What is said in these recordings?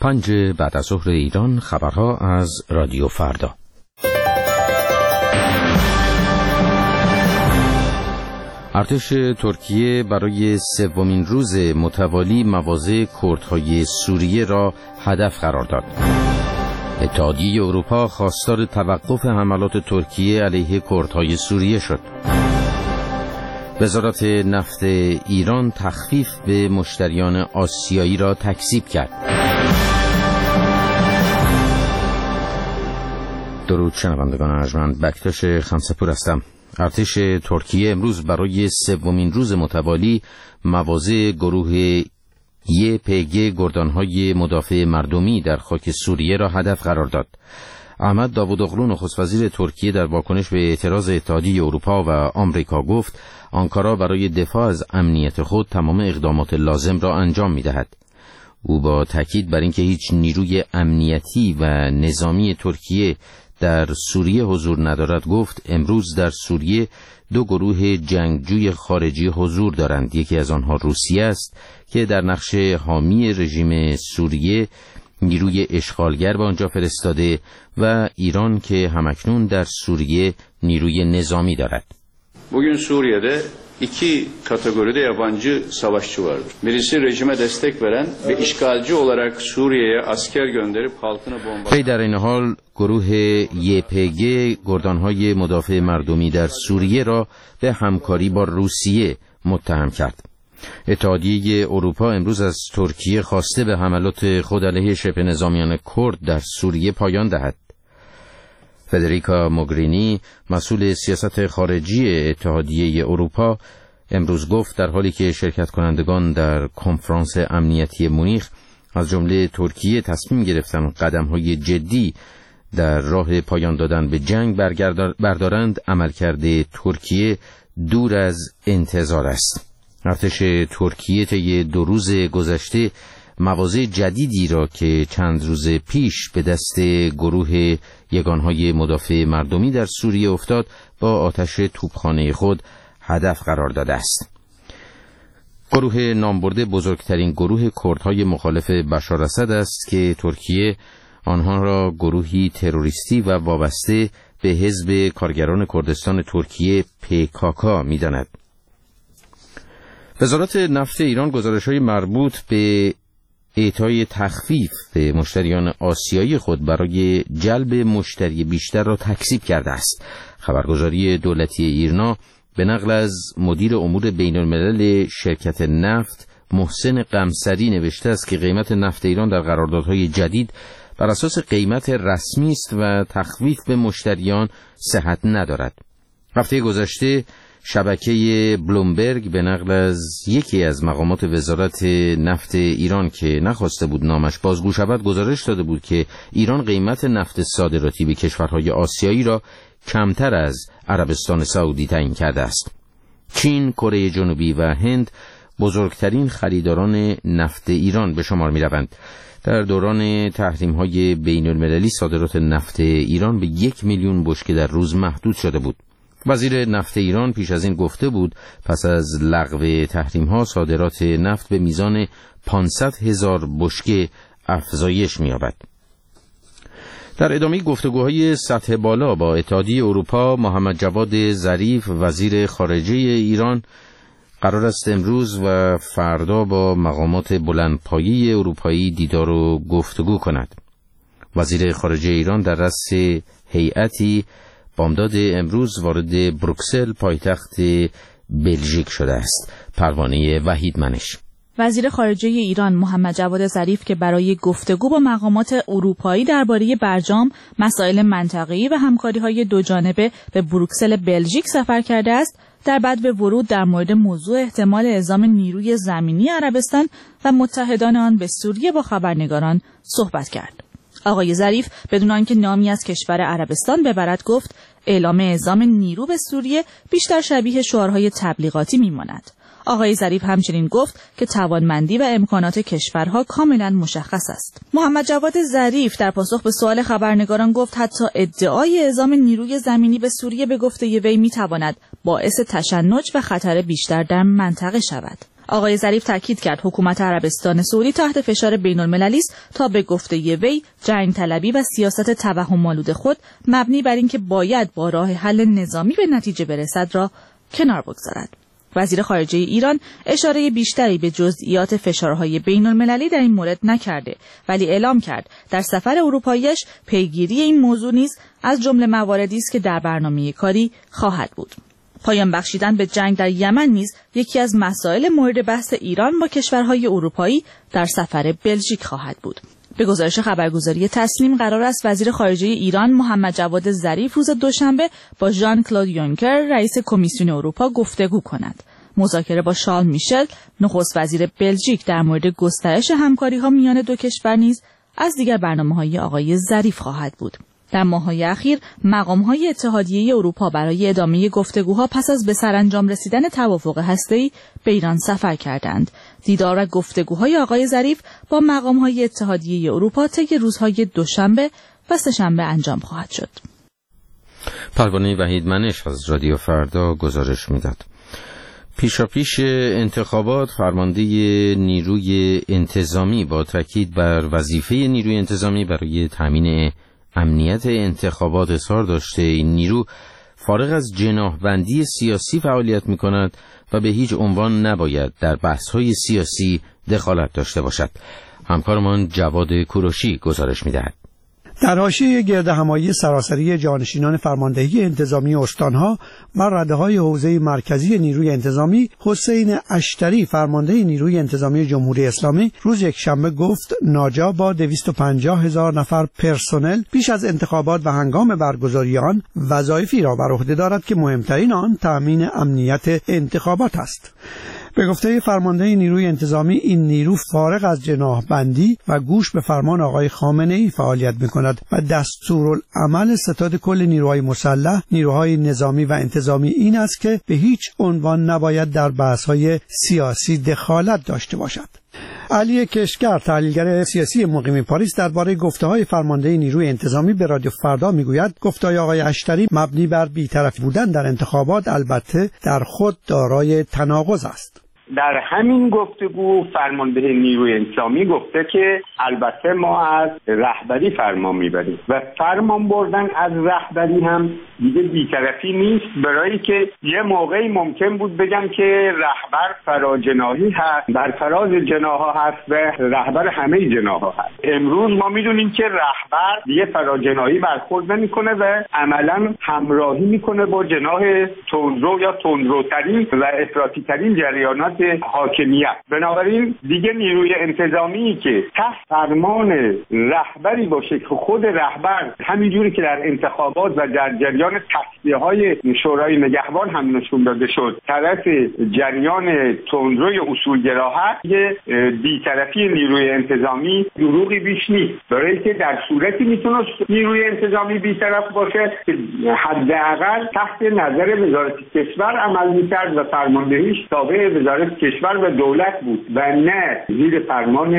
5 بعد از ظهر ایران، خبرها از رادیو فردا. ارتش ترکیه برای سومین روز متوالی مواضع کردهای سوریه را هدف قرار داد. اتحادیه اروپا خواستار توقف حملات ترکیه علیه کردهای سوریه شد. وزارت نفت ایران تخفیف به مشتریان آسیایی را تکذیب کرد. درود شنوندگان ارجمند، بکتاش خمسه‌پور هستم. ارتش ترکیه امروز برای سومین روز متوالی مواضع گروه YPG گردانهای مدافع مردمی در خاک سوریه را هدف قرار داد. احمد داوودوغلو نخست وزیر ترکیه در واکنش به اعتراض اتحادیه اروپا و آمریکا گفت آنکارا برای دفاع از امنیت خود تمام اقدامات لازم را انجام می‌دهد. او با تاکید بر اینکه هیچ نیروی امنیتی و نظامی ترکیه در سوریه حضور ندارد گفت امروز در سوریه 2 گروه جنگجوی خارجی حضور دارند. یکی از آنها روسیه است که در نقش حامی رژیم سوریه نیروی اشغالگر به آنجا فرستاده و ایران که همکنون در سوریه نیروی نظامی دارد. Bugün Suriye'de 2 kategoride yabancı savaşçı vardır. Birisi rejime destek veren ve işgalci olarak Suriye'ye asker gönderip halkını bombalar. در این حال گروه YPG گردانهای مدافع مردمی در سوریه را به همکاری با روسیه متهم کرد. اتحادیه اروپا امروز از ترکیه خواسته به حملات خود علیه شبه نظامیان کرد در سوریه پایان دهد. فدریکا موگرینی مسئول سیاست خارجی اتحادیه اروپا امروز گفت در حالی که شرکت کنندگان در کنفرانس امنیتی مونیخ از جمله ترکیه تصمیم گرفتند قدم‌های جدی در راه پایان دادن به جنگ بردارند، عملکرد ترکیه دور از انتظار است. ارتش ترکیه طی 2 روز گذشته مواضع جدیدی را که چند روز پیش به دست گروه یگانهای مدافع مردمی در سوریه افتاد با آتش توپخانه خود هدف قرار داده است. گروه نامبرده بزرگترین گروه کردهای مخالف بشار اسد است که ترکیه آنها را گروهی تروریستی و وابسته به حزب کارگران کردستان ترکیه PKK می‌داند. وزارت نفت ایران گزارش‌های مربوط به اعطای تخفیف به مشتریان آسیایی خود برای جلب مشتری بیشتر را تکذیب کرده است. خبرگزاری دولتی ایرنا به نقل از مدیر امور بین‌الملل شرکت نفت محسن قمصری نوشته است که قیمت نفت ایران در قراردادهای جدید بر اساس قیمت رسمی است و تخفیف به مشتریان صحت ندارد. هفته گذشته شبکه بلومبرگ به نقل از یکی از مقامات وزارت نفت ایران که نخواسته بود نامش بازگو شود گزارش داده بود که ایران قیمت نفت صادراتی به کشورهای آسیایی را کمتر از عربستان سعودی تعیین کرده است. چین، کره جنوبی و هند بزرگترین خریداران نفت ایران به شمار می روند. در دوران تحریم‌های بین‌المللی صادرات نفت ایران به 1 میلیون بشکه در روز محدود شده بود. وزیر نفت ایران پیش از این گفته بود پس از لغو تحریم‌ها صادرات نفت به میزان 500,000 بشکه افزایش می‌یابد. در ادامه گفتگوهای سطح بالا با اتحادیه اروپا، محمد جواد ظریف وزیر خارجه ایران قرار است امروز و فردا با مقامات بلندپایه اروپایی دیدار و گفتگو کند. وزیر خارجه ایران در رأس هیئتی بامداد امروز وارد بروکسل پایتخت بلژیک شده است. پروانه وحیدمنش. وزیر خارجه ایران محمد جواد ظریف که برای گفتگو با مقامات اروپایی درباره برجام، مسائل منطقه‌ای و همکاری‌های دوجانبه به بروکسل بلژیک سفر کرده است، در بدو ورود در مورد موضوع احتمال اعزام نیروی زمینی عربستان و متحدان آن به سوریه با خبرنگاران صحبت کرد. آقای ظریف بدون آنکه نامی از کشور عربستان ببرد گفت اعلام اعزام نیرو به سوریه بیشتر شبیه شعارهای تبلیغاتی میماند. آقای ظریف همچنین گفت که توانمندی و امکانات کشورها کاملا مشخص است. محمد جواد ظریف در پاسخ به سوال خبرنگاران گفت حتی ادعای اعزام نیروی زمینی به سوریه به گفته وی میتواند باعث تشنج و خطر بیشتر در منطقه شود. آقای ظریف تاکید کرد حکومت عربستان سعودی تحت فشار بین‌المللی است تا به گفته وی جنگ طلبی و سیاست توهم‌آلود خود مبنی بر اینکه باید با راه حل نظامی به نتیجه برسد را کنار بگذارد. وزیر خارجه ایران اشاره بیشتری به جزئیات فشارهای بین‌المللی در این مورد نکرده، ولی اعلام کرد در سفر اروپایی‌اش پیگیری این موضوع نیز از جمله مواردی است که در برنامه کاری خواهد بود. پایان بخشیدن به جنگ در یمن نیز یکی از مسائل مورد بحث ایران با کشورهای اروپایی در سفر بلژیک خواهد بود. به گزارش خبرگزاری تسنیم قرار است وزیر خارجه ایران محمد جواد ظریف روز دوشنبه با ژان کلود یونکر رئیس کمیسیون اروپا گفتگو کند. مذاکره با شارل میشل نخست وزیر بلژیک در مورد گسترش همکاری‌ها میان دو کشور نیز از دیگر برنامه‌های آقای ظریف خواهد بود. در ماه‌های اخیر مقام‌های اتحادیه اروپا برای ادامه گفتگوها پس از به سرانجام رسیدن توافق هسته‌ای به ایران سفر کردند. دیدار و گفتگوهای آقای ظریف با مقام‌های اتحادیه اروپا طی روزهای دوشنبه و سه‌شنبه انجام خواهد شد. پروانه وحیدمنش از رادیو فردا گزارش می‌داد. پیشاپیش انتخابات فرمانده نیروی انتظامی با تاکید بر وظیفه نیروی انتظامی برای تامین امنیت انتخابات اظهار داشته این نیرو فارغ از جناحبندی سیاسی فعالیت می‌کند و به هیچ عنوان نباید در بحث‌های سیاسی دخالت داشته باشد. همکارمان جواد کوروشی گزارش می‌دهد. در حاشیه گردهمایی سراسری جانشینان فرماندهی انتظامی استانها و رده‌های حوزه مرکزی نیروی انتظامی، حسین اشتری فرمانده نیروی انتظامی جمهوری اسلامی روز یکشنبه گفت ناجا با 250,000 نفر پرسنل پیش از انتخابات و هنگام برگزاری آن وظایفی را بر عهده دارد که مهمترین آن تأمین امنیت انتخابات است. به گفته فرمانده نیروی انتظامی این نیرو فارغ از جناحبندی و گوش به فرمان آقای خامنه‌ای فعالیت می‌کند و دستورالعمل ستاد کل نیروهای مسلح، نیروهای نظامی و انتظامی این است که به هیچ عنوان نباید در بحث‌های سیاسی دخالت داشته باشد. علی کشگر تحلیلگر سیاسی مقیم پاریس درباره گفته‌های فرمانده نیروی انتظامی به رادیو فردا میگوید گفته‌های آقای اشتری مبنی بر بی‌طرف بودن در انتخابات البته در خود دارای تناقض است. در همین گفتگو فرمانده نیروی انتظامی گفته که البته ما از رهبری فرمان میبریم و فرمان بردن از رهبری هم دیگه بی‌طرفی نیست، برای که یه موقعی ممکن بود بگم که رهبر فراجناحی هست، بر فراز جناح‌ها هست و رهبر همه جناح‌ها هست. امروز ما میدونیم که رهبر دیگه فراجناحی برخورد نمی‌کنه و عملاً همراهی می‌کنه با جناح تندرو یا تندروترین و افراطی‌ترین جریانات حاکمیت. بنابراین دیگه نیروی انتظامی که تحت فرمان رهبری باشه که خود رهبر همینجوری که در انتخابات و در جریان تصفیه‌های شورای نگهبان هم نشون داده شد طرف جریان تندروی اصولگرا هست، یه بی‌طرفی نیروی انتظامی دروغی بیش نیست، برای که در صورتی میتونه نیروی انتظامی بی‌طرف باشه که حداقل تحت نظر وزارت کشور عمل می‌کرد و فرماندهیش تابع وزارت کشور و دولت بود و نه زیر فرمان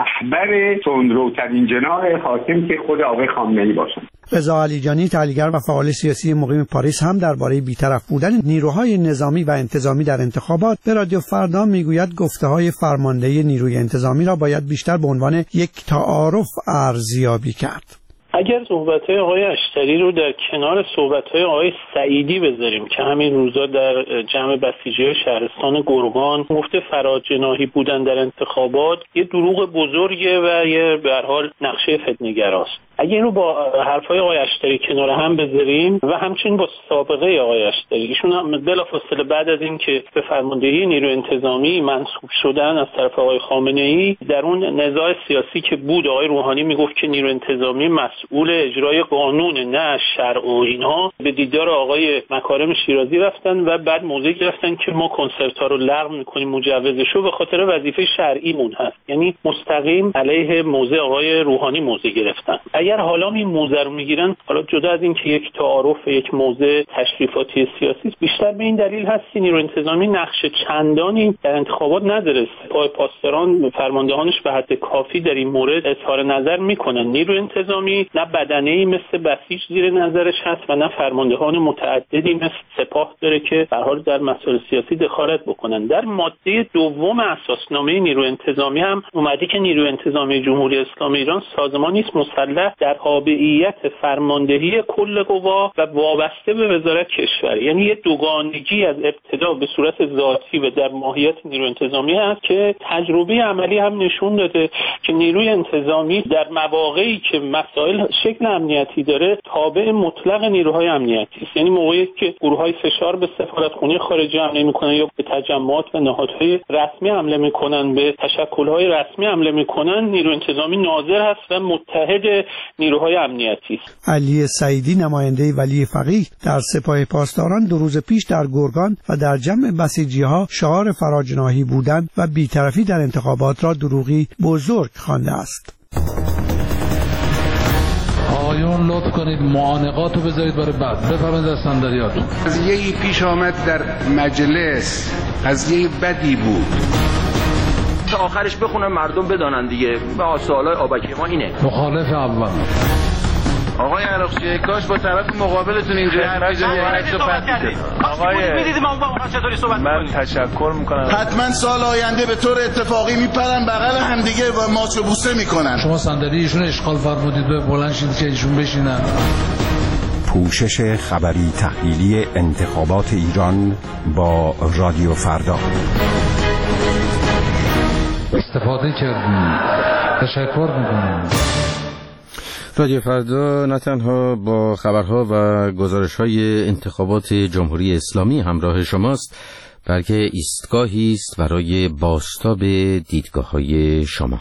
رهبر تندروترین جناح حاکم که خود آقای خامنه‌ای باشند. رضا علیجانی تحلیلگر و فعال سیاسی مقیم پاریس هم درباره بی‌طرف بودن نیروهای نظامی و انتظامی در انتخابات به رادیو فردا میگوید گفته‌های فرمانده نیروی انتظامی را باید بیشتر به عنوان یک تعارف ارزیابی کرد. اگر صحبت‌های آقای اشتری رو در کنار صحبت‌های آقای سعیدی بذاریم که همین روزا در جمع بسیجی شهرستان گرگان گفته فراجناحی بودن در انتخابات یه دروغ بزرگه و یه به هر حال نقشه فتنه‌گراست. اگه اینو با حرفای آقای اشتری کنار هم بذاریم و همچنین با سابقه آقای اشتری، ایشون هم بلافاصله بعد از این که به فرماندهی نیروی انتظامی منصوب شدن از طرف آقای خامنه‌ای، در اون نزاع سیاسی که بود آقای روحانی میگفت که نیروی انتظامی مسئول اجرای قانون نه شرع و اینها، به دیدار آقای مکارم شیرازی رفتن و بعد موضع گرفتن که ما کنسرت‌ها رو لغو می‌کنیم، مجوزشو به خاطر وظیفه شرعیمون هست، یعنی مستقیم علیه موضع آقای روحانی موضع گرفتن. اگر حالا این موضع رو میگیرن، حالا جدا از این که یک تعارف، یک موضع تشریفاتی سیاسی، بیشتر به این دلیل هست که نیروی انتظامی نقش چندانی در انتخابات نداره. سپاه پاسداران فرماندهانش به حد کافی در این مورد اظهار نظر میکنن. نیروی انتظامی نه بدنه‌ای مثل بسیج زیر نظرش هست و نه فرماندهان متعددی مثل سپاه داره که به هر حال در مسائل سیاسی دخالت بکنن. در ماده دوم اساسنامه نیروی انتظامی هم اومده که نیروی انتظامی جمهوری اسلامی ایران سازمانی است مسلح در تابعیت فرماندهی کل قوا و وابسته به وزارت کشور. یعنی یه دوگانگی از ابتدا به صورت ذاتی و در ماهیت نیروی انتظامی هست که تجربه عملی هم نشون داده که نیروی انتظامی در مواقعی که مسائل شکل امنیتی داره تابع مطلق نیروهای امنیتی است. یعنی موقعی که گروه‌های فشار به سفارتخانه خارجی حمله می‌کنن یا به تجمعات و نهادهای رسمی حمله می‌کنن، به تشکل‌های رسمی حمله می‌کنن، نیروی انتظامی ناظر هست و متحد نیروهای امنیتی است. علی سعیدی نماینده ولی فقیه در سپاه پاسداران 2 روز پیش در گرگان و در جمع بسیجی‌ها شعار فراجناحی بودن و بی‌طرفی در انتخابات را دروغی بزرگ خوانده است. آقایون لطف کنید معانقات رو بذارید برای بعد. بفرمایید از صندلیاتون. قضیه‌ای پیش آمد در مجلس، قضیه بدی بود. تا آخرش بخونن مردم بدانن دیگه. به سوالای آبکی ما اینه. مخالف اول. آقای عراقچی کاش با طرف مقابلتون اینجا حرف بزنید. آقای من تشکر میکنم. حتما سال آینده به طور اتفاقی میپرن بغل همدیگه و ماچ و بوسه میکنن. شما صندلی ایشون اشغال فرمودید به بلند شید که ایشون بشینن. پوشش خبری تحلیلی انتخابات ایران با رادیو فردا. استفاده کردیم. تشکر میکنم. رادیو فردا نه تنها با خبرها و گزارش‌های انتخابات جمهوری اسلامی همراه شماست، بلکه ایستگاهی است برای بازتاب دیدگاه‌های شما.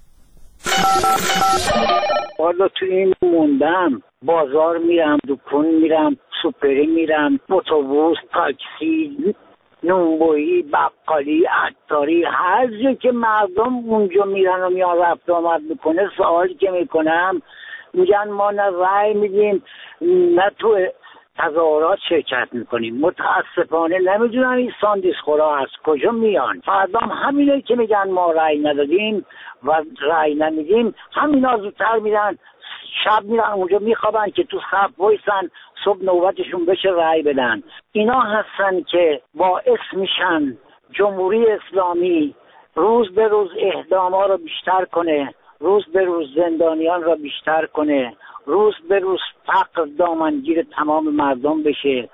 حالا تو این موندم، بازار میرم، دکون میرم، سوپری میرم، اتوبوس، تاکسی، نونبویی، بقالی، عطاری، هر جا که مردم اونجا میرن و میان رفت آمد میکنه، سوالی که میکنم میگن ما نه رأی میدیم نه تو تظاهرات شرکت میکنیم. متاسفانه نمیدونم این ساندیس خورا از کجا میان. فردا همینه که میگن ما رأی ندادیم و رأی نمیدیم، همینا زودتر میرن، شب میرن اونجا میخوابن که تو صف وایسن صبح نوبتشون بشه رأی بدن. اینا هستن که باعث میشن جمهوری اسلامی روز به روز اعدام‌ها رو بیشتر کنه، روز به روز زندانیان را بیشتر کنه، روز به روز فقر دامنگیر تمام مردم بشه.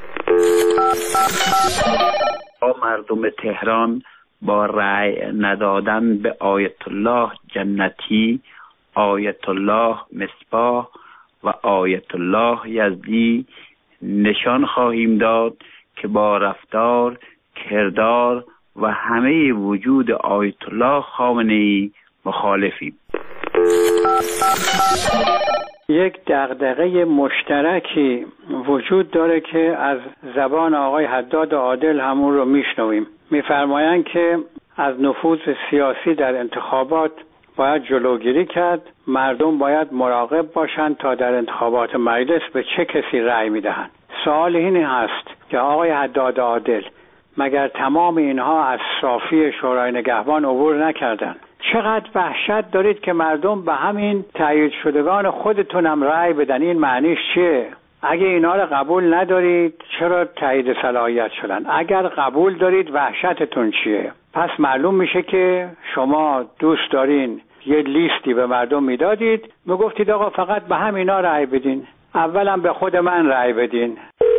مردم تهران با رأی ندادن به آیت الله جنتی، آیت الله مصباح و آیت الله یزدی نشان خواهیم داد که با رفتار، کردار و همه وجود آیت الله خامنه‌ای مخالفیم. یک دغدغه مشترکی وجود داره که از زبان آقای حداد عادل همون رو میشنویم. میفرمایند که از نفوذ سیاسی در انتخابات باید جلوگیری کرد، مردم باید مراقب باشند تا در انتخابات مجلس به چه کسی رأی میدهند. سوال این هست که آقای حداد عادل مگر تمام اینها از صافی شورای نگهبان عبور نکردند؟ چقدر وحشت دارید که مردم به همین تایید شدگان خودتونم رأی بدن؟ این معنیش چیه؟ اگه اینا رو قبول ندارید چرا تایید صلاحیت شدن؟ اگر قبول دارید وحشتتون چیه؟ پس معلوم میشه که شما دوست دارین یه لیستی به مردم میدادید، میگفتید آقا فقط به همینا رأی بدین، اولا به خود من رأی بدین.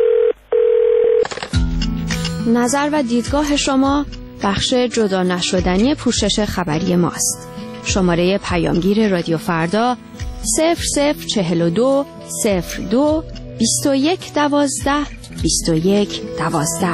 نظر و دیدگاه شما بخش جدا نشدنی پوشش خبری ماست. شماره پیامگیر رادیو فردا 0042 02 21 12 21 12.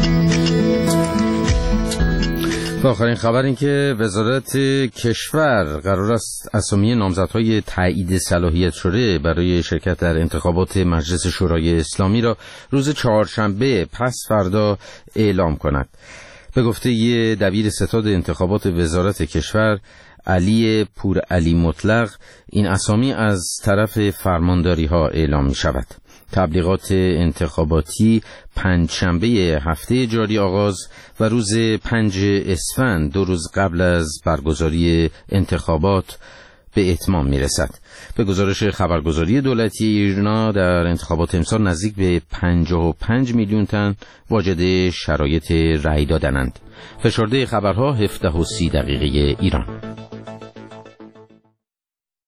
و آخرین خبر این که وزارت کشور قرار است اسامی نامزدهای تایید صلاحیت شده برای شرکت در انتخابات مجلس شورای اسلامی را روز چهارشنبه پس فردا اعلام کند. به گفته دبیر ستاد انتخابات وزارت کشور علی پور علی مطلق این اسامی از طرف فرمانداری ها اعلام می شود. تبلیغات انتخاباتی پنجشنبه هفته جاری آغاز و روز 5 اسفند 2 روز قبل از برگزاری انتخابات به اتمام می رسد. به گزارش خبرگزاری دولتی ایرنا در انتخابات امسال نزدیک به 55 میلیون تن واجد شرایط رأی دادنند. فشرده خبرها 17:30 ایران.